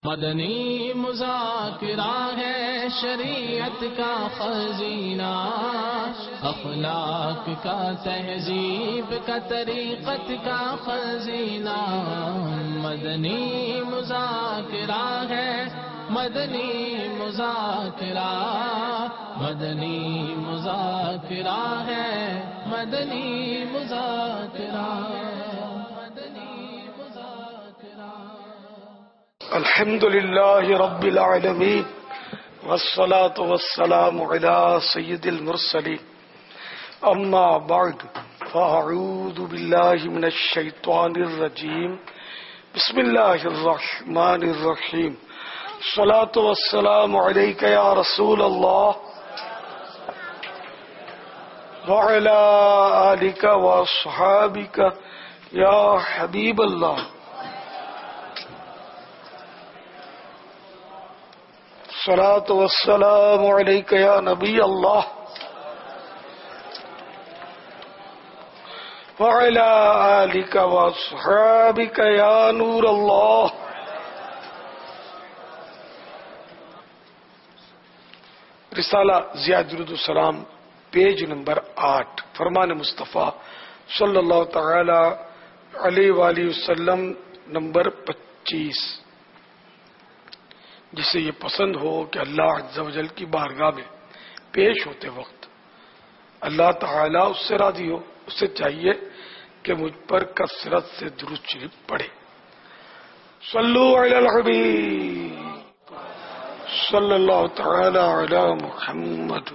مدنی مذاکرہ ہے شریعت کا خزینہ، اخلاق کا تہذیب کا طریقت کا خزینہ، مدنی مذاکرہ ہے، مدنی مذاکرہ، مدنی مذاکرہ ہے، مدنی مذاکرہ، مدنی مذاکرہ۔ الحمد للہ رب العالمین والصلاة والسلام علی سید المرسلین، اما بعد فاعوذ باللہ من الشیطان الرجیم، بسم اللہ الرحمن الرحیم، الصلاة والسلام علیک یا رسول اللہ وعلی آلک واصحابک یا حبیب اللہ۔ الصلاة والسلام علیک یا نبی اللہ وعلی آلک واصحابک یا نور اللہ۔ رسالہ ضیاء درود السلام، پیج نمبر 8، فرمان مصطفیٰ صلی اللہ تعالی علیہ وآلہ وسلم نمبر 25۔ جسے یہ پسند ہو کہ اللہ عز و جل کی بارگاہ میں پیش ہوتے وقت اللہ تعالیٰ اس سے راضی ہو، اسے چاہیے کہ مجھ پر کثرت سے درود شریف پڑھے۔ صلو علی الحبیب صلی اللہ تعالی علی محمد۔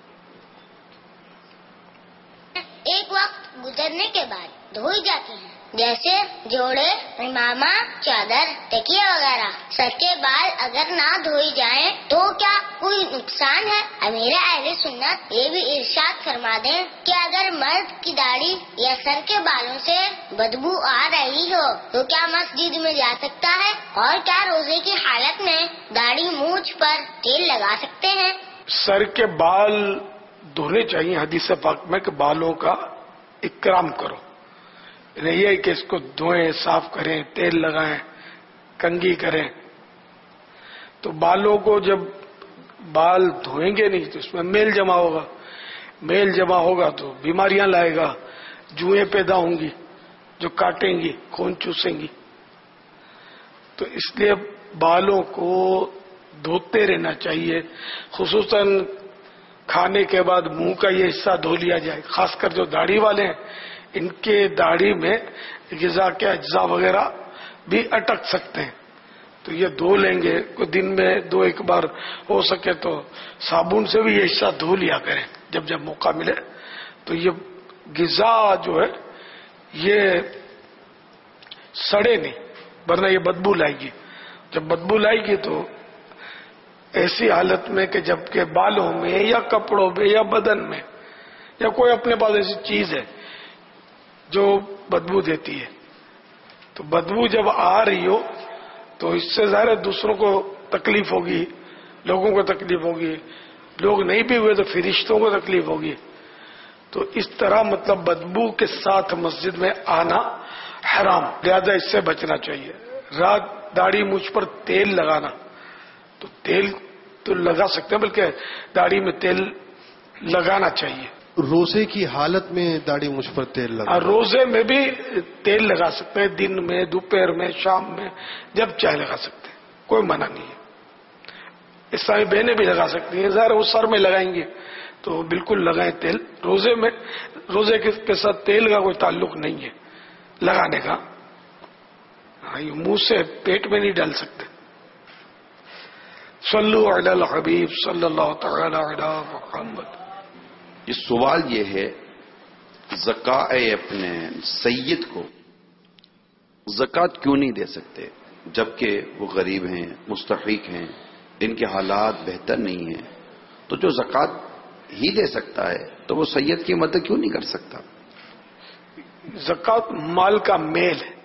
ایک وقت گزرنے کے بعد دھوئی جاتے ہیں، جیسے جوڑے، امامہ، چادر، تکیہ وغیرہ۔ سر کے بال اگر نہ دھوئی جائیں تو کیا کوئی نقصان ہے؟ امیر اہل سنت یہ بھی ارشاد فرما دیں کہ اگر مرد کی داڑھی یا سر کے بالوں سے بدبو آ رہی ہو تو کیا مسجد میں جا سکتا ہے؟ اور کیا روزے کی حالت میں داڑھی مونچھ پر تیل لگا سکتے ہیں؟ سر کے بال دھونے چاہیے، حدیث پاک میں کہ بالوں کا اکرام کرو، نہیں ہے کہ اس کو دھوئیں، صاف کریں، تیل لگائیں، کنگھی کریں۔ تو بالوں کو جب بال دھوئیں گے نہیں تو اس میں میل جمع ہوگا، میل جمع ہوگا تو بیماریاں لائے گا، جوئیں پیدا ہوں گی جو کاٹیں گی، خون چوسیں گی۔ تو اس لیے بالوں کو دھوتے رہنا چاہیے، خصوصاً کھانے کے بعد منہ کا یہ حصہ دھو لیا جائے، خاص کر جو داڑھی والے ہیں ان کے داڑھی میں غذا کے اجزاء وغیرہ بھی اٹک سکتے ہیں، تو یہ دھو لیں گے، کوئی دن میں 2-1 بار ہو سکے تو صابن سے بھی یہ حصہ دھو لیا کریں جب جب موقع ملے، تو یہ غذا جو ہے یہ سڑے نہیں، ورنہ یہ بدبو لائے گی۔ جب بدبو لائے گی تو ایسی حالت میں کہ جب کہ بالوں میں یا کپڑوں میں یا بدن میں یا کوئی اپنے پاس ایسی چیز ہے جو بدبو دیتی ہے، تو بدبو جب آ رہی ہو تو اس سے ظاہر ہے دوسروں کو تکلیف ہوگی، لوگوں کو تکلیف ہوگی، لوگ نہیں بھی ہوئے تو فرشتوں کو تکلیف ہوگی۔ تو اس طرح مطلب بدبو کے ساتھ مسجد میں آنا حرام، لہذا اس سے بچنا چاہیے۔ رات داڑھی مجھ پر تیل لگانا، تو تیل تو لگا سکتے ہیں، بلکہ داڑھی میں تیل لگانا چاہیے۔ روزے کی حالت میں داڑھی مجھ پر تیل لگا، روزے میں بھی تیل لگا سکتے ہیں، دن میں، دوپہر میں، شام میں، جب چاہے لگا سکتے ہیں، کوئی منع نہیں ہے۔ اسلامی بہنیں بھی لگا سکتی ہیں، ظاہر وہ سر میں لگائیں گے تو بالکل لگائیں تیل۔ روزے میں، روزے کے ساتھ تیل کا کوئی تعلق نہیں ہے لگانے کا، منہ سے پیٹ میں نہیں ڈال سکتے۔ صلو علی الحبیب صلی اللہ تعالی علی محمد۔ یہ سوال یہ ہے، زکوٰۃ اپنے سید کو زکوٰۃ کیوں نہیں دے سکتے جبکہ وہ غریب ہیں، مستحق ہیں، ان کے حالات بہتر نہیں ہیں؟ تو جو زکوٰۃ ہی دے سکتا ہے تو وہ سید کی مدد کیوں نہیں کر سکتا؟ زکوٰۃ مال کا میل ہے،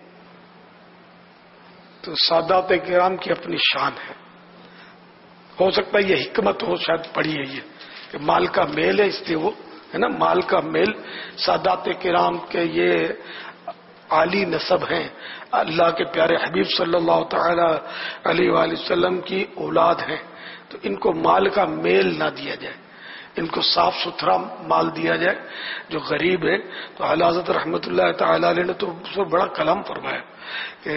تو سادات کرام کی اپنی شان ہے، ہو سکتا ہے یہ حکمت ہو، شاید پڑھی ہے یہ کہ مال کا میل ہے، اس لیے وہ ہے نا، مال کا میل سادات کرام کے یہ عالی نسب ہیں، اللہ کے پیارے حبیب صلی اللہ تعالی علیہ وآلہ وسلم کی اولاد ہیں، تو ان کو مال کا میل نہ دیا جائے، ان کو صاف ستھرا مال دیا جائے. جو غریب ہے تو اعلی حضرت رحمۃ اللہ تعالی علیہ نے تو اس پر بڑا کلام فرمایا کہ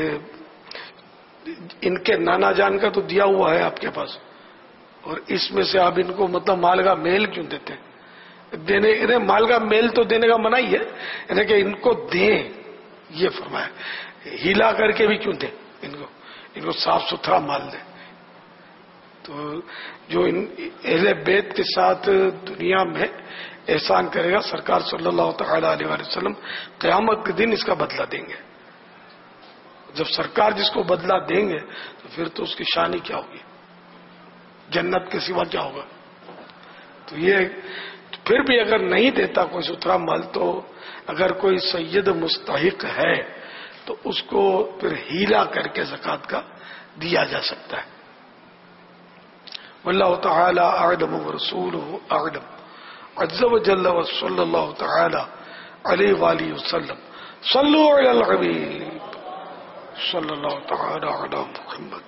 ان کے نانا جان کا تو دیا ہوا ہے آپ کے پاس، اور اس میں سے آپ ان کو مطلب مال کا میل کیوں دیتے ہیں؟ دینے انہیں مال کا میل تو دینے کا منع ہی ہے، انہیں کہ ان کو دیں، یہ فرمایا. ہیلا کر کے بھی کیوں دیں ان کو صاف ستھرا مال دیں. تو جو ان اہل بیت کے ساتھ دنیا میں احسان کرے گا، سرکار صلی اللہ تعالی علیہ وآلہ وسلم قیامت کے دن اس کا بدلہ دیں گے. جب سرکار جس کو بدلہ دیں گے تو پھر تو اس کی شانی کیا ہوگی، جنت کے سوا کیا ہوگا. تو یہ پھر بھی اگر نہیں دیتا کوئی ستھرا مال، تو اگر کوئی سید مستحق ہے تو اس کو پھر ہیلا کر کے زکوٰۃ کا دیا جا سکتا ہے. واللہ تعالی اعلم ورسولہ اعلم عز وجل وصلی اللہ تعالی علیہ وآلہ وسلم. صلوا علی الحبیب صلی اللہ تعالی علی محمد.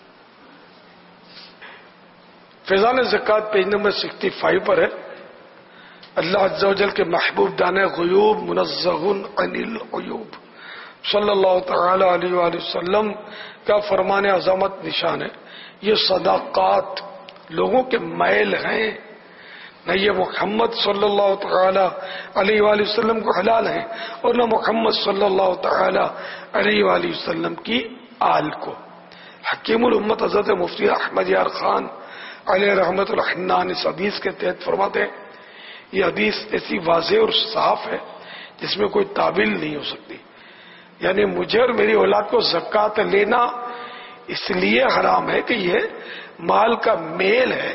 فیضان زکوٰۃ پیج نمبر 65 پر ہے. اللہ عز و جل کے محبوب دانے غیوب منزہ عن العیوب صلی اللہ تعالی علیہ وآلہ وسلم کا فرمان عظمت نشان ہے. یہ صدقات لوگوں کے میل ہیں، نہ یہ محمد صلی اللہ تعالی علیہ وآلہ وسلم کو حلال ہیں، اور نہ محمد صلی اللہ تعالی علیہ وآلہ وسلم کی آل کو. حکیم الامت حضرت مفتی احمد یار خان علیہ رحمت الحنان اس حدیث کے تحت فرماتے ہیں، یہ حدیث ایسی واضح اور صاف ہے جس میں کوئی تعویل نہیں ہو سکتی. یعنی مجھے اور میری اولاد کو زکوٰۃ لینا اس لیے حرام ہے کہ یہ مال کا میل ہے.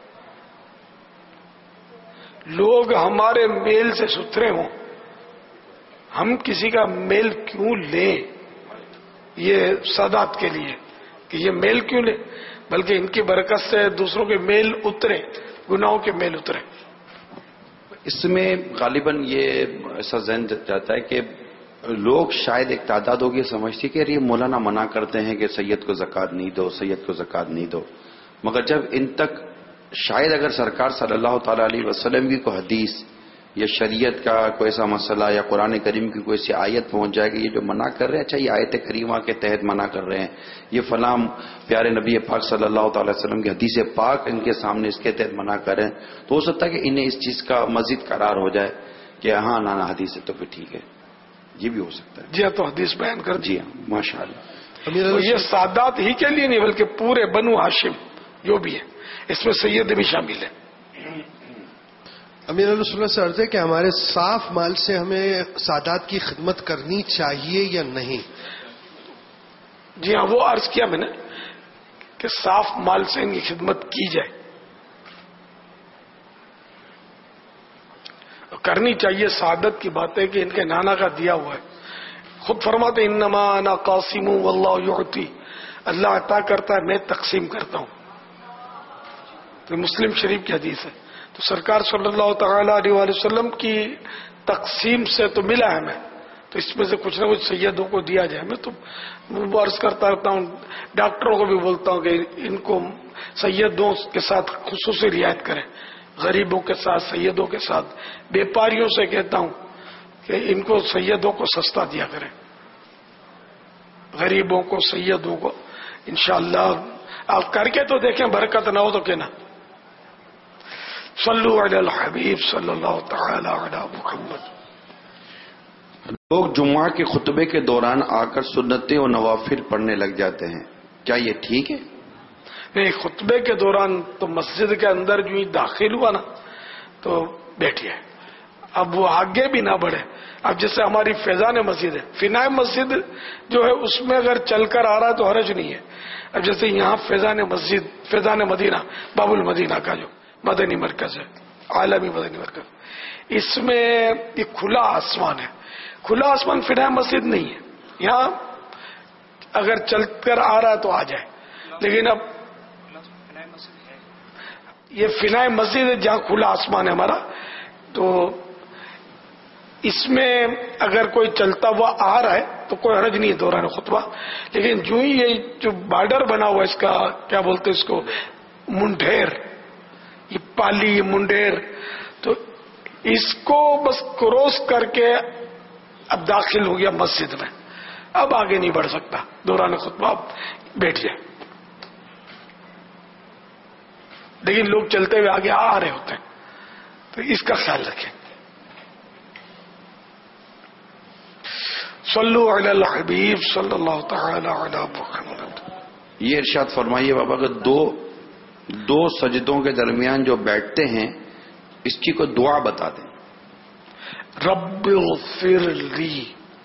لوگ ہمارے میل سے ستھرے ہوں، ہم کسی کا میل کیوں لیں؟ یہ سادات کے لیے کہ یہ میل کیوں لیں، بلکہ ان کی برکت سے دوسروں کے میل اترے، گناہوں کے میل اترے. اس میں غالباً یہ ایسا ذہن جاتا ہے کہ لوگ شاید ایک تعداد ہوگی سمجھتی کہ یہ مولانا منع کرتے ہیں کہ سید کو زکوٰۃ نہیں دو، سید کو زکوٰۃ نہیں دو. مگر جب ان تک شاید اگر سرکار صلی اللہ تعالی علیہ وسلم کی کوئی حدیث یا شریعت کا کوئی ایسا مسئلہ یا قرآن کریم کی کوئی ایسی آیت پہنچ جائے گی یہ جو منع کر رہے ہیں، اچھا یہ آیت کریمہ کے تحت منع کر رہے ہیں، یہ فلاں پیارے نبی پاک صلی اللہ تعالی وسلم کی حدیث پاک ان کے سامنے اس کے تحت منع کریں، تو ہو سکتا ہے کہ انہیں اس چیز کا مزید قرار ہو جائے کہ ہاں نانا حدیث ہے تو پھر ٹھیک ہے. یہ بھی ہو سکتا ہے. جی ہاں، تو حدیث بیان کر. جی ہاں ماشاء اللہ. تو یہ سادات ہی کے لیے نہیں بلکہ پورے بنو ہاشم جو بھی ہے، اس میں سید بھی شامل ہے. امیر علیہ وسلم سے عرض ہے کہ ہمارے صاف مال سے ہمیں سادات کی خدمت کرنی چاہیے یا نہیں؟ جی ہاں، وہ عرض کیا میں نے کہ صاف مال سے ان کی خدمت کی جائے، کرنی چاہیے. سعادت کی بات ہے کہ ان کے نانا کا دیا ہوا ہے. خود فرماتے انما انا قاسم واللہ یعطی، اللہ عطا کرتا ہے میں تقسیم کرتا ہوں. تو مسلم شریف کی حدیث ہے. تو سرکار صلی اللہ تعالی علیہ وآلہ وسلم کی تقسیم سے تو ملا ہے ہمیں، تو اس میں سے کچھ نہ کچھ سیدوں کو دیا جائے. میں تو عرض کرتا رہتا ہوں، ڈاکٹروں کو بھی بولتا ہوں کہ ان کو سیدوں کے ساتھ خصوصی رعایت کریں، غریبوں کے ساتھ، سیدوں کے ساتھ. بیپاریوں سے کہتا ہوں کہ ان کو سیدوں کو سستا دیا کریں، غریبوں کو، سیدوں کو. انشاءاللہ آپ کر کے تو دیکھیں، برکت نہ ہو تو کہنا. صلو علی الحبیب صلی اللہ تعالی علی محمد. لوگ جمعہ کے خطبے کے دوران آ کر سنتیں اور نوافل پڑھنے لگ جاتے ہیں، کیا یہ ٹھیک ہے؟ نہیں، خطبے کے دوران تو مسجد کے اندر جو ہی داخل ہوا نا تو بیٹھیے، اب وہ آگے بھی نہ بڑھے. اب جیسے ہماری فیضان مسجد ہے، فنائے مسجد جو ہے اس میں اگر چل کر آ رہا ہے تو حرج نہیں ہے. اب جیسے یہاں فیضان مسجد، فیضان مدینہ، باب المدینہ کا جو مدنی مرکز ہے، عالمی مدنی مرکز، اس میں یہ کھلا آسمان ہے. کھلا آسمان فنائے مسجد نہیں ہے. یہاں اگر چل کر آ رہا ہے تو آ جائے، لیکن اب یہ فنائے مسجد ہے جہاں کھلا آسمان ہے ہمارا. تو اس میں اگر کوئی چلتا ہوا آ رہا ہے تو کوئی حرج نہیں ہے دوران خطبہ، لیکن جو ہی یہ جو بارڈر بنا ہوا اس کا کیا بولتے اس کو، منڈیر، یہ پالی منڈیر، تو اس کو بس کروس کر کے اب داخل ہو گیا مسجد میں، اب آگے نہیں بڑھ سکتا دوران خطبہ، بیٹھ جائے. لیکن لوگ چلتے ہوئے آگے آ رہے ہوتے ہیں، تو اس کا خیال رکھیں. صلو علی الحبیب صلی اللہ تعالی علی محمد. یہ ارشاد فرمائیے بابا کہ دو سجدوں کے درمیان جو بیٹھتے ہیں اس کی کوئی دعا بتا دیں. رب اغفر لی،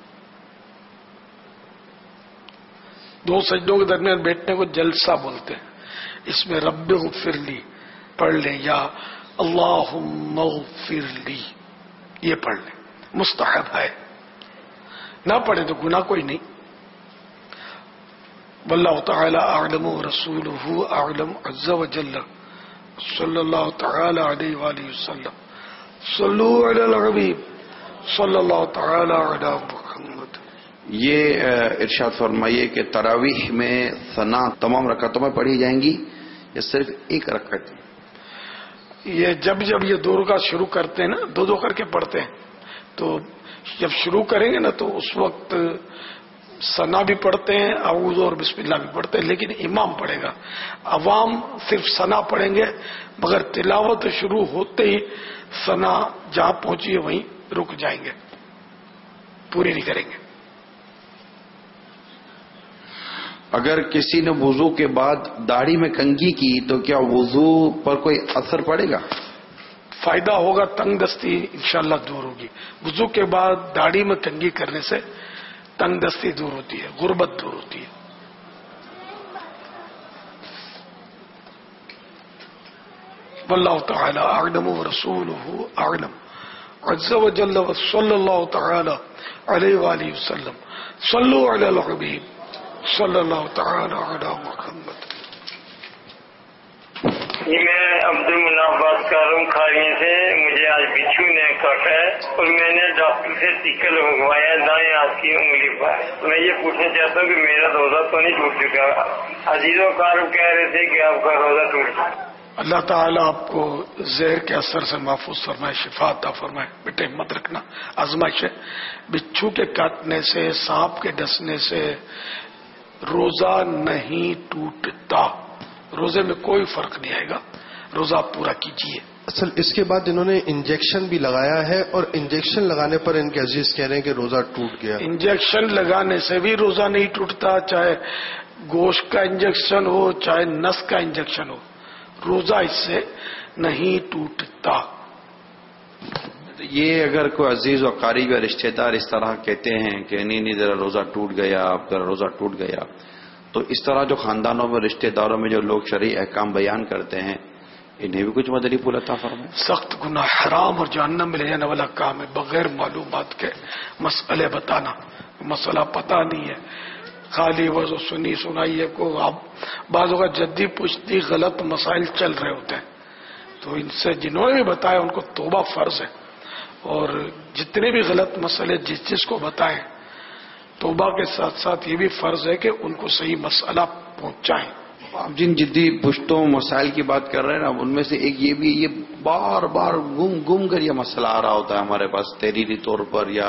دو سجدوں کے درمیان بیٹھنے کو جلسہ بولتے ہیں، اس میں رب اغفر لی پڑھ لیں یا اللہم اغفر لی یہ پڑھ لیں، مستحب ہے، نہ پڑھیں تو گناہ کوئی نہیں. واللہ تعالی اعلم ورسولہ اعلم عز وجل صلی اللہ تعالی علیہ وآلہ وسلم. صلو علی الحبیب صلی اللہ تعالی علی محمد. یہ ارشاد فرمائیے کہ تراویح میں ثنا تمام رکعتوں میں پڑھی جائیں گی یا صرف ایک رکعت؟ یہ جب یہ دو رکعت شروع کرتے ہیں نا، دو کر کے پڑھتے ہیں، تو جب شروع کریں گے نا تو اس وقت ثنا بھی پڑھتے ہیں، اعوذ اور بسم اللہ بھی پڑھتے ہیں، لیکن امام پڑھے گا. عوام صرف ثنا پڑھیں گے، مگر تلاوت شروع ہوتے ہی ثنا جہاں پہنچی ہے وہیں رک جائیں گے، پوری نہیں کریں گے. اگر کسی نے وضو کے بعد داڑھی میں کنگھی کی تو کیا وضو پر کوئی اثر پڑے گا؟ فائدہ ہوگا، تنگ دستی انشاءاللہ دور ہوگی. وضو کے بعد داڑھی میں کنگھی کرنے سے تنگ دستی دور ہوتی ہے، غربت دور ہوتی ہے. واللہ تعالی اعلم ورسولہ اعلم عز وجل صلی اللہ تعالی علیہ وآلہ وسلم. صلو علی الحبیب صلی اللہ تعالی علی محمد. میں عبد المنافات کا ہوں کھانے سے. مجھے آج بچھو نے کاٹا ہے اور میں نے ڈاکٹر سے ٹیکا لگوایا دائیں ہاتھ کی انگلی پر. میں یہ پوچھنا چاہتا ہوں کہ میرا روزہ تو نہیں ٹوٹ چکا؟ عزیز و کارم کہہ رہے تھے کہ آپ کا روزہ ٹوٹ چکا. اللہ تعالیٰ آپ کو زہر کے اثر سے محفوظ فرمائے، شفا عطا فرمائے. بیٹے مت رکھنا، آزمائش ہے. بچھو کے کاٹنے سے، سانپ کے ڈسنے سے روزہ نہیں ٹوٹتا، روزے میں کوئی فرق نہیں آئے گا، روزہ پورا کیجیے. اصل اس کے بعد انہوں نے انجیکشن بھی لگایا ہے اور انجیکشن لگانے پر ان کے عزیز کہہ رہے ہیں کہ روزہ ٹوٹ گیا. انجیکشن لگانے سے بھی روزہ نہیں ٹوٹتا، چاہے گوشت کا انجیکشن ہو چاہے نس کا انجیکشن ہو، روزہ اس سے نہیں ٹوٹتا. یہ اگر کوئی عزیز و قریب یا رشتہ دار اس طرح کہتے ہیں کہ نہیں ذرا روزہ ٹوٹ گیا، ذرا روزہ ٹوٹ گیا، تو اس طرح جو خاندانوں میں رشتہ داروں میں جو لوگ شرعی احکام بیان کرتے ہیں انہیں بھی کچھ مدنی پھول عطا فرمائے. سخت گناہ، حرام اور جہنم میں لے جانے والا کام ہے بغیر معلومات کے مسئلے بتانا. مسئلہ پتہ نہیں ہے، خالی وہ سنی سنائی ہے کو آپ بعض اوقات جدی پوچھتی غلط مسائل چل رہے ہوتے ہیں، تو ان سے جنہوں نے بھی بتایا ان کو توبہ فرض ہے، اور جتنے بھی غلط مسئلے جس کو بتائیں توبہ کے ساتھ ساتھ یہ بھی فرض ہے کہ ان کو صحیح مسئلہ پہنچائیں. آپ جن جدی پشتوں مسائل کی بات کر رہے ہیں نا، ان میں سے ایک یہ بھی، یہ بار بار گم کر یہ مسئلہ آ رہا ہوتا ہے ہمارے پاس تحریری طور پر یا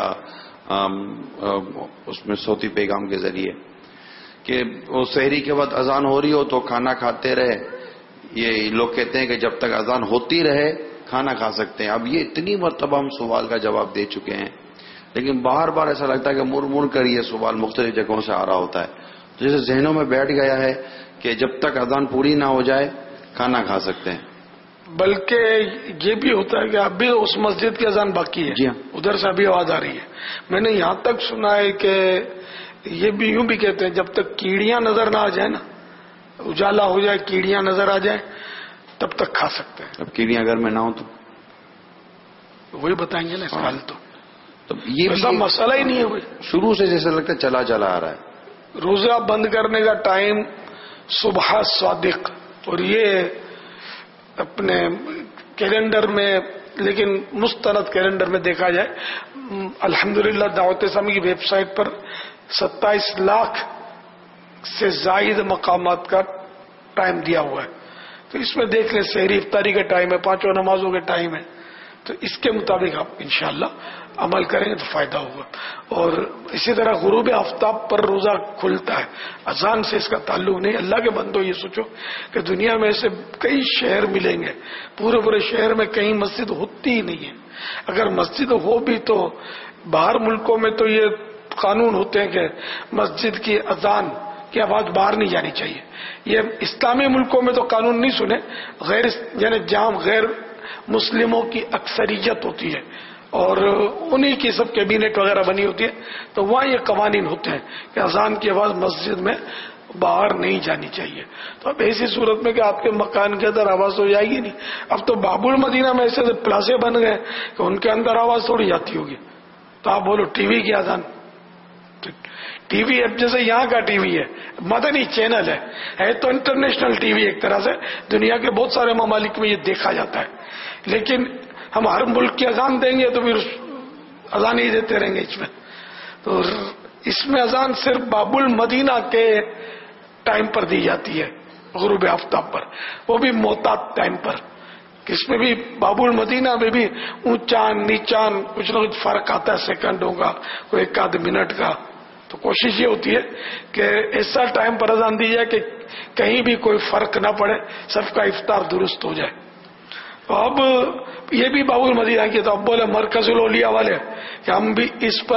اس میں صوتی پیغام کے ذریعے، کہ وہ سحری کے بعد اذان ہو رہی ہو تو کھانا کھاتے رہے. یہ لوگ کہتے ہیں کہ جب تک اذان ہوتی رہے کھانا کھا سکتے ہیں. اب یہ اتنی مرتبہ ہم سوال کا جواب دے چکے ہیں، لیکن بار بار ایسا لگتا ہے کہ مڑ مڑ کر یہ سوال مختلف جگہوں سے آ رہا ہوتا ہے. تو جیسے ذہنوں میں بیٹھ گیا ہے کہ جب تک اذان پوری نہ ہو جائے کھانا کھا سکتے ہیں. بلکہ یہ بھی ہوتا ہے کہ اب بھی اس مسجد کی اذان باقی ہے، جی ہاں، ادھر سے ابھی آواز آ رہی ہے. میں نے یہاں تک سنا ہے کہ یہ بھی یوں بھی کہتے ہیں جب تک کیڑیاں نظر نہ آ جائیں نا، اجالا ہو جائے کیڑیاں نظر آ جائیں تب تک کھا سکتے ہیں. اب کیڑیاں گھر میں نہ ہو تو وہی بتائیں گے نا اس حال. تو یہ ایسا مسئلہ ہی نہیں ہے بھائی، شروع سے جیسے لگتا ہے چلا آ رہا ہے. روزہ بند کرنے کا ٹائم صبح صادق، اور یہ اپنے کیلنڈر میں لیکن مستند کیلنڈر میں دیکھا جائے الحمدللہ دعوت اسلامی کی ویب سائٹ پر 27 لاکھ سے زائد مقامات کا ٹائم دیا ہوا ہے. تو اس میں دیکھ لیں سحری افطاری کا ٹائم ہے, 5 نمازوں کے ٹائم ہے, تو اس کے مطابق آپ انشاءاللہ عمل کریں گے تو فائدہ ہوگا. اور اسی طرح غروب آفتاب پر روزہ کھلتا ہے, اذان سے اس کا تعلق نہیں. اللہ کے بندو یہ سوچو کہ دنیا میں ایسے کئی شہر ملیں گے, پورے شہر میں کہیں مسجد ہوتی ہی نہیں ہے. اگر مسجد ہو بھی تو باہر ملکوں میں تو یہ قانون ہوتے ہیں کہ مسجد کی اذان کی آواز باہر نہیں جانی چاہیے. یہ اسلامی ملکوں میں تو قانون نہیں سنے, غیر یعنی جہاں غیر مسلموں کی اکثریت ہوتی ہے اور انہی کی سب کیبنٹ وغیرہ بنی ہوتی ہے, تو وہاں یہ قوانین ہوتے ہیں کہ اذان کی آواز مسجد میں باہر نہیں جانی چاہیے. تو اب ایسی صورت میں کہ آپ کے مکان کے اندر آواز تو جائے گی نہیں. اب تو باب المدینہ میں ایسے پلازے بن گئے کہ ان کے اندر آواز تھوڑی جاتی ہوگی. تو آپ بولو ٹی وی کی اذان, ٹی وی اب جیسے یہاں کا ٹی وی ہے, مدنی چینل ہے تو انٹرنیشنل ٹی وی ایک طرح سے دنیا کے بہت سارے ممالک میں یہ دیکھا جاتا ہے. لیکن ہم ہر ملک کی اذان دیں گے تو پھر اذان ہی دیتے رہیں گے اس میں. تو اس میں اذان صرف باب المدینہ کے ٹائم پر دی جاتی ہے, غروب آفتاب پر, وہ بھی محتاط ٹائم پر. اس میں بھی باب المدینہ میں بھی اونچان نیچان کچھ نہ کچھ فرق آتا ہے, سیکنڈوں کا, کوئی 1 منٹ کا. تو کوشش یہ ہوتی ہے کہ ایسا ٹائم پر اذان دی جائے کہ کہیں بھی کوئی فرق نہ پڑے, سب کا افطار درست ہو جائے. تو اب یہ بھی باب المدینہ کی, تو اب بولے مرکز الاولیاء والے کہ ہم بھی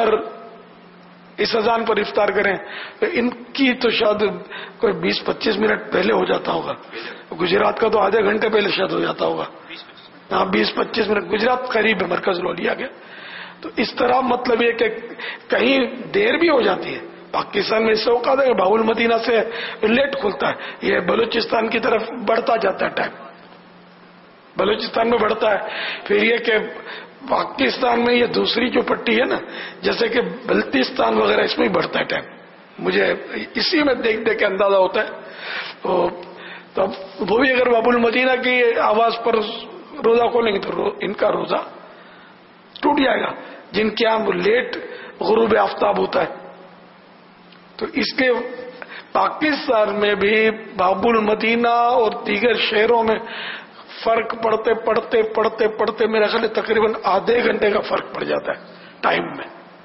اس اذان پر افطار کریں, تو ان کی تو شاید کوئی 20-25 منٹ پہلے ہو جاتا ہوگا. گجرات کا تو آدھے گھنٹے پہلے شاید ہو جاتا ہوگا. ہاں 20-25 منٹ, گجرات قریب ہے مرکز الاولیاء کے. تو اس طرح مطلب یہ کہ کہیں دیر بھی ہو جاتی ہے. پاکستان میں اس سے اوقات ہے کہ باب المدینہ سے لیٹ کھلتا ہے, یہ بلوچستان کی طرف بڑھتا جاتا ہے ٹائم, بلوچستان میں بڑھتا ہے. پھر یہ کہ پاکستان میں یہ دوسری جو پٹی ہے نا, جیسے کہ بلتستان وغیرہ, اس میں ہی بڑھتا ہے ٹائم. مجھے اسی میں دیکھ کے اندازہ ہوتا ہے. تو وہ بھی اگر باب المدینہ کی آواز پر روزہ کھولیں گے تو ان کا روزہ ٹوٹ جائے گا, جن کے یہاں لیٹ غروب آفتاب ہوتا ہے. تو اس کے پاکستان میں بھی باب المدینہ اور دیگر شہروں میں فرق پڑتے میرا خیال ہے تقریباً آدھے گھنٹے کا فرق پڑ جاتا ہے ٹائم میں.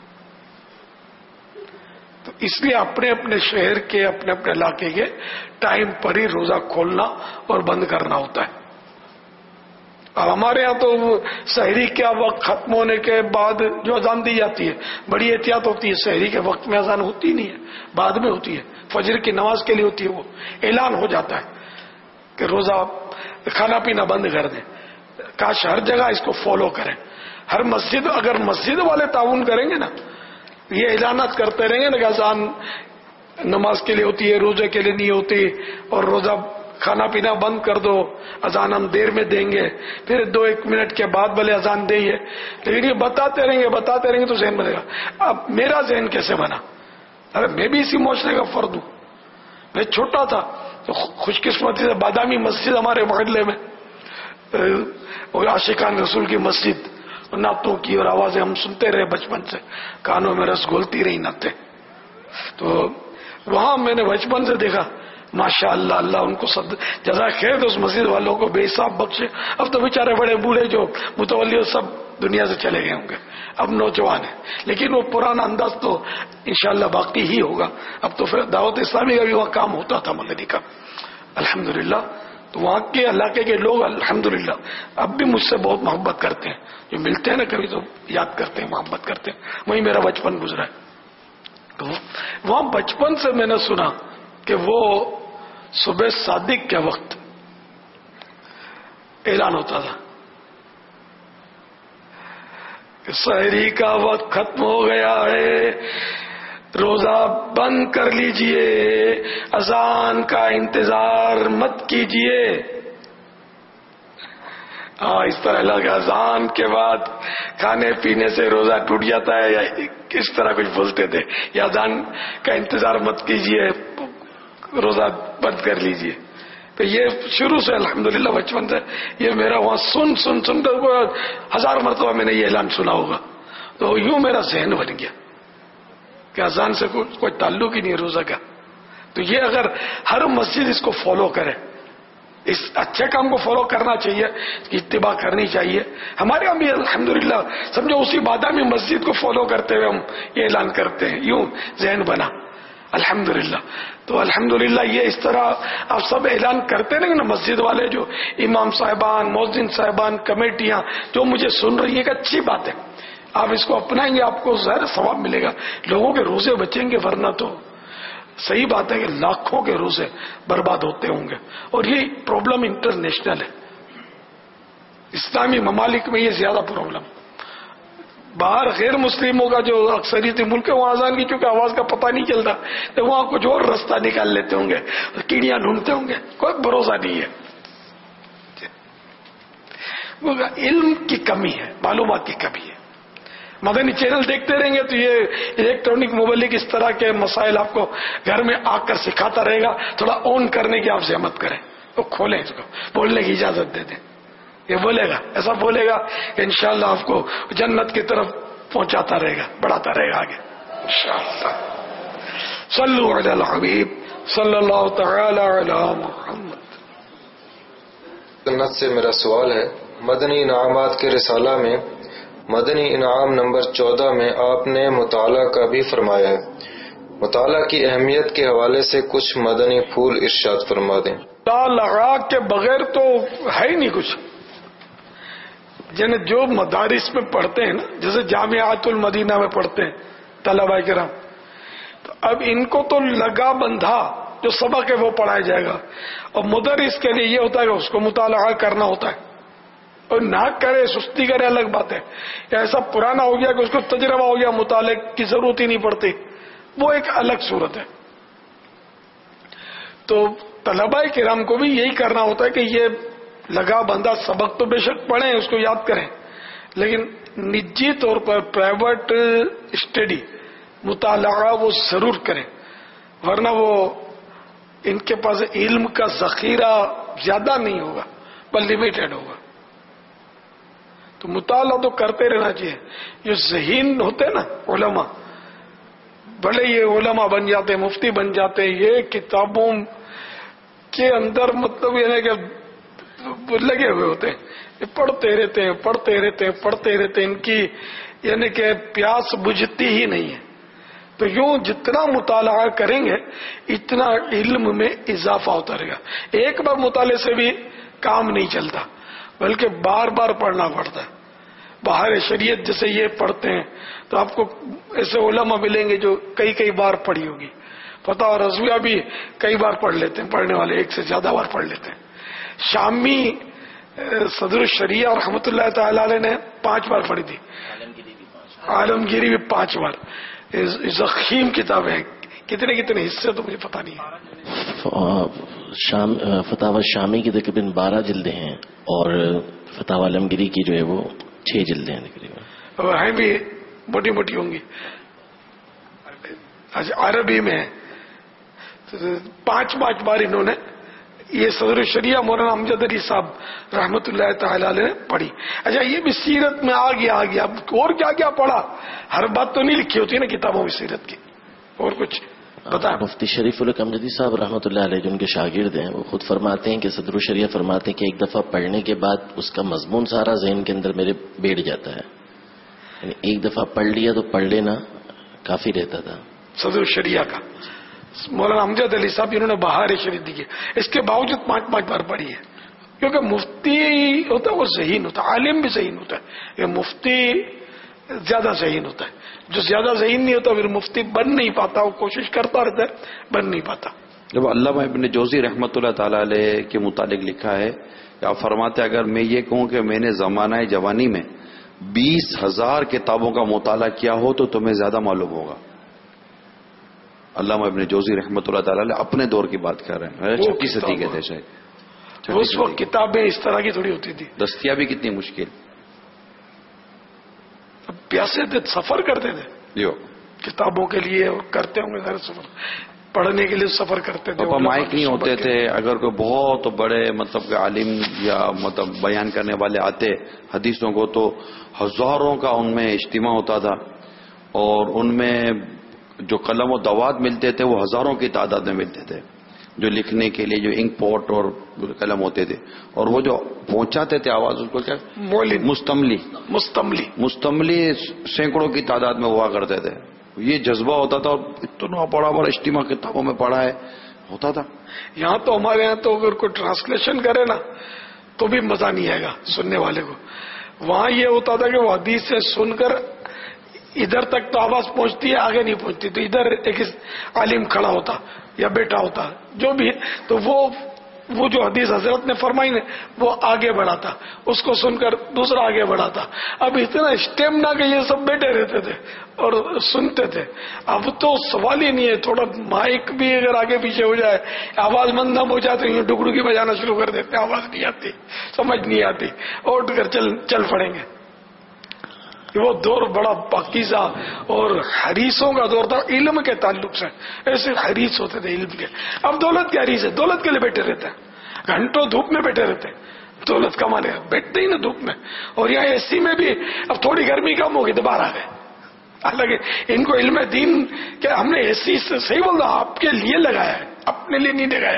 تو اس لیے اپنے اپنے شہر کے اپنے اپنے علاقے کے ٹائم پر ہی روزہ کھولنا اور بند کرنا ہوتا ہے. اب ہمارے یہاں تو سحری کا وقت ختم ہونے کے بعد جو اذان دی جاتی ہے بڑی احتیاط ہوتی ہے. سحری کے وقت میں اذان ہوتی نہیں ہے, بعد میں ہوتی ہے, فجر کی نماز کے لیے ہوتی ہے. وہ اعلان ہو جاتا ہے کہ روزہ کھانا پینا بند کر دیں. کاش ہر جگہ اس کو فالو کریں. ہر مسجد, اگر مسجد والے تعاون کریں گے نا, یہ اعلانات کرتے رہیں گے نا کہ اذان نماز کے لیے ہوتی ہے, روزے کے لیے نہیں ہوتی, اور روزہ کھانا پینا بند کر دو, اذان ہم دیر میں دیں گے, پھر 2-1 منٹ کے بعد بھلے اذان دیں. لیکن یہ بتاتے رہیں گے تو ذہن بنے گا. اب میرا ذہن کیسے بنا؟ ارے میں بھی اسی معاشرے کا فرد ہوں. میں چھوٹا تھا تو خوش قسمتی سے بادامی مسجد ہمارے محلے میں, اور عاشقان رسول کی مسجد, نعتوں کی اور آوازیں ہم سنتے رہے بچپن سے, کانوں میں رس گھولتی رہی نعتیں. تو وہاں میں نے بچپن سے دیکھا, ماشاء اللہ, اللہ ان کو جزا خیر دے, اس مسجد والوں کو بے حساب بخشے. اب تو بیچارے بڑے بوڑھے جو متولی سب دنیا سے چلے گئے ہوں گے, اب نوجوان ہیں, لیکن وہ پرانا انداز تو انشاءاللہ باقی ہی ہوگا. اب تو پھر دعوت اسلامی کا بھی وہاں کام ہوتا تھا مدنی کا الحمدللہ. تو وہاں کے علاقے کے لوگ الحمدللہ اب بھی مجھ سے بہت محبت کرتے ہیں. جو ملتے ہیں نا کبھی تو یاد کرتے ہیں, محبت کرتے ہیں. وہیں میرا بچپن گزرا ہے. تو وہاں بچپن سے میں نے سنا کہ وہ صبح صادق کے وقت اعلان ہوتا تھا کہ سحری کا وقت ختم ہو گیا ہے, روزہ بند کر لیجئے, اذان کا انتظار مت کیجئے. اس طرح لگا اذان کے بعد کھانے پینے سے روزہ ٹوٹ جاتا ہے, یا کس طرح کچھ بولتے تھے, یا اذان کا انتظار مت کیجئے, روزہ بند کر لیجئے. تو یہ شروع سے الحمدللہ بچپن سے یہ میرا وہاں سن کر 1000 مرتبہ میں نے یہ اعلان سنا ہوگا، تو یوں میرا ذہن بن گیا کہ اذان سے کوئی تعلق ہی نہیں روزہ کا. تو یہ اگر ہر مسجد اس کو فالو کرے، اس اچھے کام کو فالو کرنا چاہیے، اتباع کرنی چاہیے. ہمارے یہاں بھی الحمدللہ سمجھو اسی بادامی مسجد کو فالو کرتے ہوئے ہم یہ اعلان کرتے ہیں، یوں ذہن بنا الحمدللہ. تو الحمدللہ یہ اس طرح آپ سب اعلان کرتے رہیں نا، مسجد والے جو امام صاحبان، مؤذن صاحبان، کمیٹیاں جو مجھے سن رہی ہیں، ایک اچھی بات ہے. آپ اس کو اپنائیں گے، آپ کو ظاہر ثواب ملے گا، لوگوں کے روزے بچیں گے، ورنہ تو صحیح بات ہے کہ لاکھوں کے روزے برباد ہوتے ہوں گے. اور یہ پرابلم انٹرنیشنل ہے، اسلامی ممالک میں یہ زیادہ پرابلم. باہر غیر مسلموں کا جو اکثریتی ملک ہے، وہاں اذان کی چونکہ آواز کا پتہ نہیں چلتا، تو وہاں کچھ اور رستہ نکال لیتے ہوں گے، کیڑیاں ڈھونڈتے ہوں گے، کوئی بھروسہ نہیں ہے. علم کی کمی ہے، معلومات کی کمی ہے. مدنی چینل دیکھتے رہیں گے تو یہ الیکٹرانک مبلغ اس طرح کے مسائل آپ کو گھر میں آ کر سکھاتا رہے گا. تھوڑا آن کرنے کی آپ زحمت کریں، تو کھولیں اس کو، بولنے کی اجازت دے دیں. یہ بولے گا، ایسا بولے گا کہ انشاءاللہ آپ کو جنت کی طرف پہنچاتا رہے گا، بڑھاتا رہے گا آگے انشاءاللہ. صلو علی الحبیب صلی اللہ تعالی علی محمد. جنت سے میرا سوال ہے، مدنی انعامات کے رسالہ میں مدنی انعام نمبر 14 میں آپ نے مطالعہ کا بھی فرمایا ہے. مطالعہ کی اہمیت کے حوالے سے کچھ مدنی پھول ارشاد فرما دیں. لگا کے بغیر تو ہے ہی نہیں کچھ. جو مدارس میں پڑھتے ہیں نا، جیسے جامعات المدینہ میں پڑھتے ہیں طلبہ کرام، تو اب ان کو تو لگا بندھا جو سبق ہے وہ پڑھایا جائے گا. اور مدرس کے لیے یہ ہوتا ہے کہ اس کو مطالعہ کرنا ہوتا ہے، اور نہ کرے سستی کرے الگ بات ہے، یا ایسا پرانا ہو گیا کہ اس کو تجربہ ہو گیا، مطالعے کی ضرورت ہی نہیں پڑتی، وہ ایک الگ صورت ہے. تو طلبہ کرام کو بھی یہی کرنا ہوتا ہے کہ یہ لگا بندہ سبق تو بے شک پڑھیں، اس کو یاد کریں، لیکن نجی طور پر پرائیویٹ اسٹڈی مطالعہ وہ ضرور کریں، ورنہ وہ ان کے پاس علم کا ذخیرہ زیادہ نہیں ہوگا، پر لمیٹڈ ہوگا. تو مطالعہ تو کرتے رہنا چاہیے. جو ذہین ہوتے نا علماء، بھلے یہ علماء بن جاتے ہیں، مفتی بن جاتے ہیں، یہ کتابوں کے اندر مطلب یہ ہے کہ لگے ہوئے ہوتے ہیں، پڑھتے رہتے ہیں، ان کی یعنی کہ پیاس بجھتی ہی نہیں ہے. تو یوں جتنا مطالعہ کریں گے اتنا علم میں اضافہ ہوتا رہے گا. ایک بار مطالعے سے بھی کام نہیں چلتا، بلکہ بار بار پڑھنا پڑتا ہے. باہر شریعت جیسے یہ پڑھتے ہیں تو آپ کو ایسے علماء ملیں گے جو کئی بار پڑھی ہوگی. فتح اور رضویہ بھی کئی بار پڑھ لیتے ہیں، پڑھنے والے ایک سے زیادہ بار پڑھ لیتے ہیں. شامی صدر الشریعہ رحمۃ اللہ تعالی علیہ نے 5 بار پڑھی تھی، عالمگیری بھی 5 بار. زخیم کتاب ہے، کتنے حصے تو مجھے پتا نہیں ہے. فتاوی شامی کی تقریباً 12 جلدیں ہیں، اور فتاوی عالمگیری کی جو ہے وہ 6 جلدیں ہیں تقریباً. ہیں بھی موٹی موٹی ہوں گی. عربی میں 5 بار انہوں نے یہ صدر الشریعہ مولانا امجد علی صاحب رحمت اللہ تعالی علیہ نے پڑھی. اچھا یہ بھی سیرت میں آ گیا. اب اور کیا پڑھا، ہر بات تو نہیں لکھی ہوتی نا کتابوں میں سیرت کی. اور کچھ بتا. مفتی شریف الحق امجدی صاحب رحمۃ اللہ علیہ جو ان کے شاگرد ہیں، وہ خود فرماتے ہیں کہ صدر الشریعہ فرماتے ہیں کہ ایک دفعہ پڑھنے کے بعد اس کا مضمون سارا ذہن کے اندر میرے بیٹھ جاتا ہے. یعنی ایک دفعہ پڑھ لیا تو پڑھ لینا کافی رہتا تھا. صدر الشریعہ کا مولانا امجد علی صاحب انہوں نے بہار شریف دی ہے، اس کے باوجود 5 بار پڑھی ہے. کیونکہ مفتی ہوتا ہے وہ ذہین ہوتا ہے، عالم بھی ذہین ہوتا ہے. یہ مفتی زیادہ ذہین ہوتا ہے. جو زیادہ ذہین نہیں ہوتا پھر مفتی بن نہیں پاتا، وہ کوشش کرتا رہتا ہے، بن نہیں پاتا. جب علامہ ابن جوزی رحمۃ اللہ تعالی علیہ کے متعلق لکھا ہے کہ آپ فرماتے ہیں اگر میں یہ کہوں کہ میں نے زمانہ جوانی میں 20,000 کتابوں کا مطالعہ کیا ہو تو تمہیں زیادہ معلوم ہوگا. علامہ ابن جوزی رحمۃ اللہ تعالی علیہ اپنے دور کی بات کر رہے ہیں، 36 صدی کے تھے شاید. اس وقت کتابیں اس طرح کی تھوڑی ہوتی تھی، دستیابی کتنی مشکل. پیاسے تھے، سفر کرتے تھے جو کتابوں کے لیے، اور کرتے ہوں گے سفر. پڑھنے کے لیے سفر کرتے تھے. مائک نہیں ہوتے تھے. اگر کوئی بہت بڑے مطلب کہ عالم یا مطلب بیان کرنے والے آتے حدیثوں کو تو ہزاروں کا ان میں اجتماع ہوتا تھا, اور ان میں جو قلم و دوات ملتے تھے وہ ہزاروں کی تعداد میں ملتے تھے, جو لکھنے کے لیے جو انک پوٹ اور قلم ہوتے تھے, اور وہ جو پہنچاتے تھے آواز اس کو کیا مستملی سینکڑوں کی تعداد میں ہوا کرتے تھے. یہ جذبہ ہوتا تھا, اور اتنا بڑا بڑا اجتماع کتابوں میں پڑھا ہے ہوتا تھا. یہاں تو ہمارے یہاں تو اگر کوئی ٹرانسلیشن کرے نا تو بھی مزہ نہیں آئے گا سننے والے کو. وہاں یہ ہوتا تھا کہ وہ حدیث سے سن کر ادھر تک تو آواز پہنچتی ہے, آگے نہیں پہنچتی, تو ادھر ایک عالم کھڑا ہوتا یا بیٹھا ہوتا جو بھی, تو وہ جو حدیث حضرت نے فرمائی نے وہ آگے بڑھاتا, اس کو سن کر دوسرا آگے بڑھاتا. اب اتنا اسٹیمنا کہ یہ سب بیٹھے رہتے تھے اور سنتے تھے. اب تو سوال ہی نہیں ہے, تھوڑا مائک بھی اگر آگے پیچھے ہو جائے, آواز مندم ہو جاتے ہیں, ڈگڈگی بجانا شروع کر دیتے, آواز نہیں آتی, سمجھ نہیں آتی, اٹھ کر چل پڑیں گے. وہ دور بڑا پاکیزہ اور حریصوں کا دور تھا علم کے تعلق سے. ایسے حریص ہوتے تھے علم کے. اب دولت کے حریص ہے, دولت کے لیے بیٹھے رہتے ہیں, گھنٹوں دھوپ میں بیٹھے رہتے ہیں, دولت کمانے بیٹھتے ہی نا دھوپ میں. اور یہاں اے سی میں بھی اب تھوڑی گرمی کم ہوگی تو باہر آ گئے. حالانکہ ان کو علم دین کہ ہم نے اے سی سے صحیح بول رہا آپ کے لیے لگایا ہے, اپنے لیے نہیں لگایا,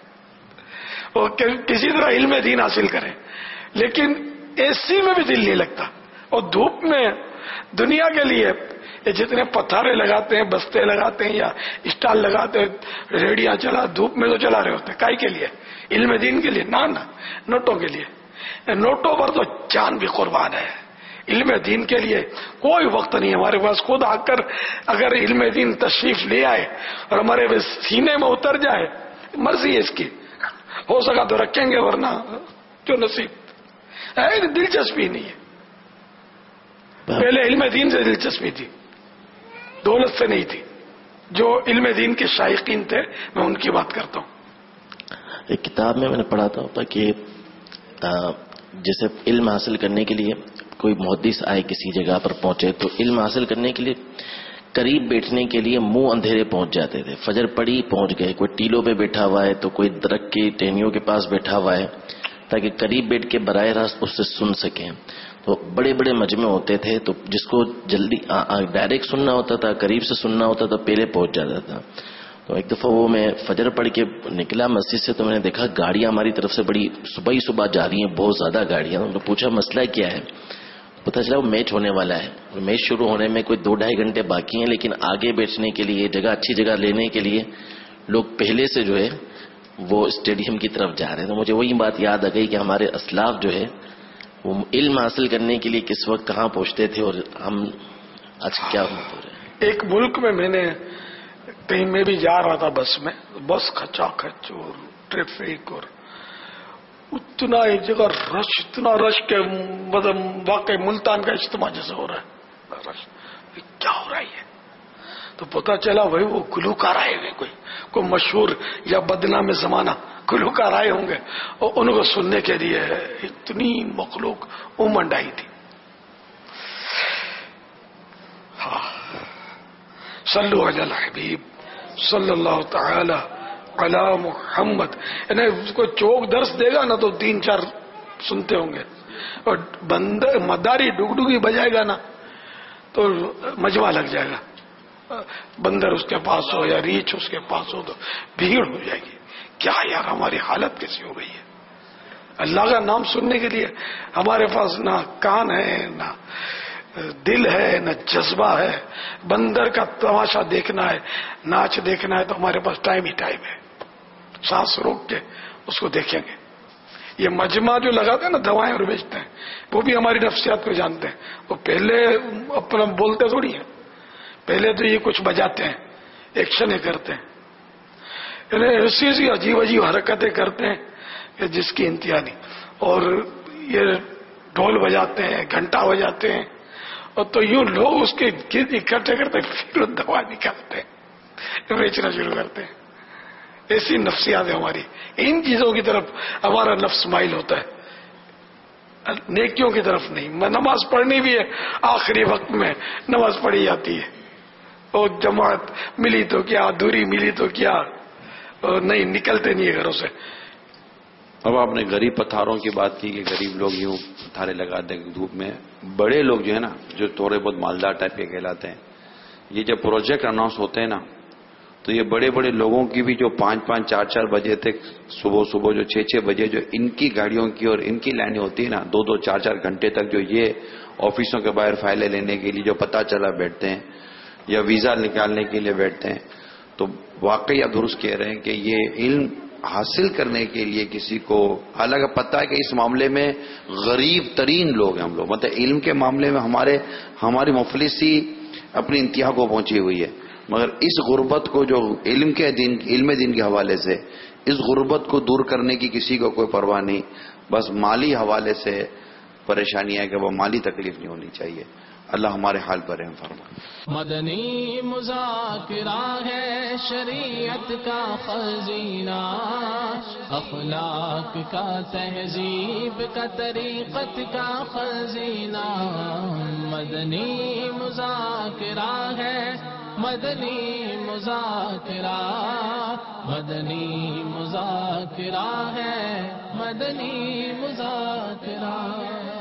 اور کسی طرح علم دین حاصل کریں. لیکن اے سی میں بھی دل نہیں لگتا, اور دھوپ میں دنیا کے لیے یہ جتنے پتھارے لگاتے ہیں, بستے لگاتے ہیں یا اسٹال لگاتے ہیں, ریڑیاں چلا دھوپ میں تو چلا رہے ہوتے ہیں, کائی کے لیے؟ علم دین کے لیے, نہ نوٹوں کے لیے. نوٹوں پر تو جان بھی قربان ہے. علم دین کے لیے کوئی وقت نہیں ہمارے پاس. خود آ کر اگر علم دین تشریف لے آئے اور ہمارے سینے میں اتر جائے, مرضی ہے اس کی, ہو سکا تو رکھیں گے, ورنہ جو نصیب ہے. دلچسپی نہیں ہے. پہلے علم دین سے دلچسپی تھی, دولت سے نہیں تھی. جو علم دین کے شائقین تھے میں ان کی بات کرتا ہوں. ایک کتاب میں نے پڑھا تھا کہ جیسے علم حاصل کرنے کے لیے کوئی محدث آئے کسی جگہ پر پہنچے تو علم حاصل کرنے کے لیے قریب بیٹھنے کے لیے منہ اندھیرے پہنچ جاتے تھے. فجر پڑی پہنچ گئے, کوئی ٹیلوں پہ بیٹھا ہوا ہے تو کوئی درخت کی ٹہنیوں کے پاس بیٹھا ہوا ہے تاکہ قریب بیٹھ کے براہ راست اس سے سن سکیں. تو بڑے بڑے مجمع ہوتے تھے, تو جس کو جلدی ڈائریکٹ سننا ہوتا تھا, قریب سے سننا ہوتا تھا, پہلے پہنچ جاتا تھا. تو ایک دفعہ وہ میں فجر پڑھ کے نکلا مسجد سے, تو میں نے دیکھا گاڑیاں ہماری طرف سے بڑی صبح ہی صبح جا رہی ہیں, بہت زیادہ گاڑیاں. میں نے پوچھا مسئلہ کیا ہے, پتہ چلا وہ میچ ہونے والا ہے. میچ شروع ہونے میں کوئی 2-2.5 گھنٹے باقی ہیں, لیکن آگے بیٹھنے کے لیے جگہ, اچھی جگہ لینے کے لیے لوگ پہلے سے جو ہے وہ اسٹیڈیم کی طرف جا رہے ہیں. تو مجھے وہی بات یاد آ گئی کہ ہمارے اسلاف جو ہے وہ علم حاصل کرنے کے لیے کس وقت کہاں پہنچتے تھے, اور ہم آج کیا ہو رہے ہیں. ایک ملک میں نے کہیں میں بھی جا رہا تھا بس میں, بس کھچا کھچ اور ٹریفک, اور اتنا ایک جگہ رش, اتنا رش کہ مطلب واقعی ملتان کا اجتماع جیسا ہو رہا ہے. رش کیا ہو رہا ہے؟ تو پتا چلا بھائی وہ گلوکار آئے ہوئے, کوئی مشہور یا بدنام زمانہ گلوکار آئے ہوں گے, اور ان کو سننے کے لیے اتنی مخلوق امنڈ آئی تھی. صلو علی الحبیب صلی اللہ تعالی علی محمد. یعنی کوئی چوک درس دے گا نا تو 3-4 سنتے ہوں گے, اور بندر مداری ڈگڈگی بجائے گا نا تو مجمع لگ جائے گا. بندر اس کے پاس ہو یا ریچھ اس کے پاس ہو تو بھیڑ ہو جائے گی. کیا یار ہماری حالت کیسی ہو گئی ہے. اللہ کا نام سننے کے لیے ہمارے پاس نہ کان ہے, نہ دل ہے, نہ جذبہ ہے. بندر کا تماشا دیکھنا ہے, ناچ دیکھنا ہے تو ہمارے پاس ٹائم ہی ٹائم ہے. سانس روک کے اس کو دیکھیں گے. یہ مجمع جو لگاتے ہیں نا دوائیں اور بیچتے ہیں, وہ بھی ہماری نفسیات کو جانتے ہیں. وہ پہلے اپنا بولتے تھوڑی ہیں, پہلے تو یہ کچھ بجاتے ہیں, ایکشن کرتے ہیں, یعنی ایسی ایسی عجیب عجیب حرکتیں کرتے ہیں کہ جس کی انتہا نہیں. اور یہ ڈھول بجاتے ہیں, گھنٹا بجاتے ہیں, اور تو یوں لوگ اس کے گرد اکٹھے کرتے پھر دوا نکالتے ہیں, بیچنا شروع کرتے ہیں. ایسی نفسیات ہے ہماری. ان چیزوں کی طرف ہمارا نفس مائل ہوتا ہے, نیکیوں کی طرف نہیں. نماز پڑھنی بھی ہے, آخری وقت میں نماز پڑھی جاتی ہے, اور جماعت ملی تو کیا، ادھوری ملی تو کیا، نہیں نکلتے نہیں ہے گھروں سے. اب آپ نے غریب پتھاروں کی بات کی کہ غریب لوگ یوں پتھارے لگاتے ہیں دھوپ میں. بڑے لوگ جو ہے نا، جو تھوڑے بہت مالدار ٹائپ کے کہلاتے ہیں، یہ جب پروجیکٹ اناؤنس ہوتے ہیں نا، تو یہ بڑے بڑے لوگوں کی بھی جو 5-5 4-4 بجے تک صبح جو 6-6 بجے جو ان کی گاڑیوں کی اور ان کی لائنیں ہوتی ہے نا، 2-2 4-4 گھنٹے تک جو یہ آفیسوں کے باہر فائلیں لینے کے لیے جو پتہ چلا بیٹھتے ہیں یا ویزا نکالنے کے لیے بیٹھتے ہیں، تو واقعی آپ درست کہہ رہے ہیں کہ یہ علم حاصل کرنے کے لیے کسی کو، حالانکہ پتہ ہے کہ اس معاملے میں غریب ترین لوگ ہیں ہم لوگ، مطلب علم کے معاملے میں ہماری مفلسی اپنی انتہا کو پہنچی ہوئی ہے، مگر اس غربت کو جو علم دین کے حوالے سے اس غربت کو دور کرنے کی کسی کو کوئی پرواہ نہیں، بس مالی حوالے سے پریشانی ہے کہ وہ مالی تکلیف نہیں ہونی چاہیے. اللہ ہمارے حال پر رحم فرمائے. مدنی مذاکرہ ہے شریعت کا خزینہ، اخلاق کا تہذیب کا طریقت کا خزینہ. مدنی مذاکرہ ہے، مدنی مذاکرہ، مدنی مذاکرہ ہے، مدنی مذاکرہ.